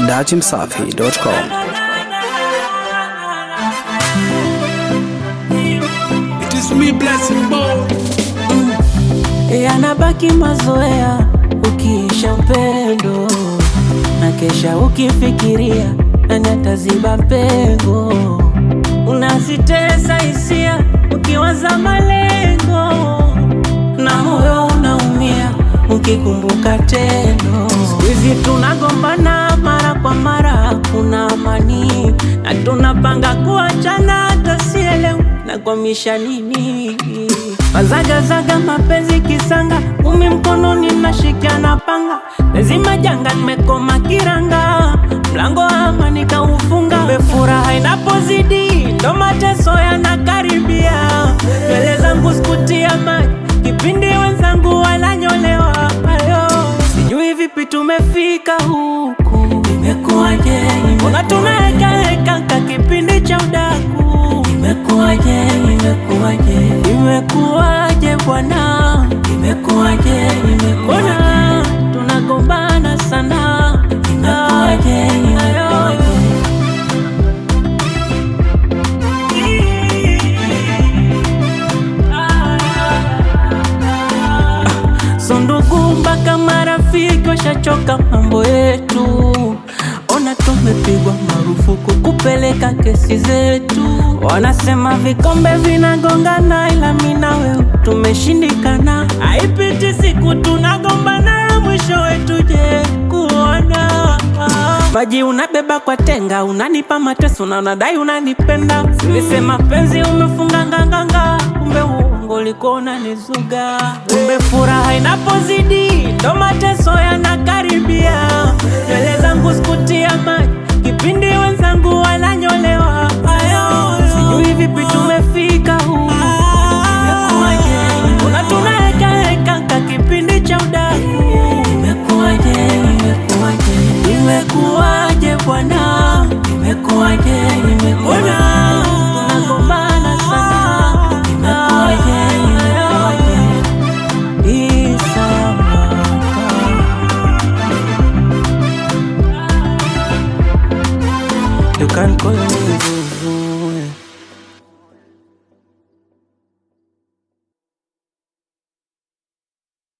dachimsafi.com. It is me blessing boy. Yanabaki mazoea ukiisha upendo, na kesha ukifikiria nani ataziba pengo. Unazitesa hisia ukiwaza malengo, na moyo unaumia ukikumbuka tendo. Siku hizi tunagombana mara kwa mara, kuna amani na tunapanga kuachana, hata sielewi nakwamisha nini. Mazagazaga mapenzi kisanga, umi mkononi nashika na panga, lazima janga nimekoma kiranga, mlango wa amani kaufunga. Kumbe furaha inapozidi ndo mateso yanakaribia. Mbele zangu sikutia maji kipindi wenzangu wananyolewa. Ayo, sijui vipi tumefika huku. Imekuwaje, mbona tunaheka kipindi cha udaku. Imekuwaje, imekuwaje bwana. Imekuwaje, mbona tunagombana sana. Imekuwaje, so ndugu mpaka marafiki washachoka mambo yetu. Ona tumepigwa marufuku kupeleka kesi zetu. Wanasema vikombe vinagongana, ila mimi na wewe tumeshindikana. Haipiti siku tunagombana, mwisho wetu je kuona. Maji unabeba kwa tenga, unanipa mateso na unadai unanipenda. Silisema penzi umefunga nganganga, kumbe uongo ulikuwa unanizuga. Kumbe furaha inapozidi ndo mateso yanakaribia. Mbele zangu sikutia maji kipindi wenzangu wananyolewa. Ayo, sijui vipi tumefika huku. Kuna tunaheka kipindi cha udaku. Imekuwaje bwana. Imekuwaje, mbona tunagombana sana. Imekuwaje, you can call me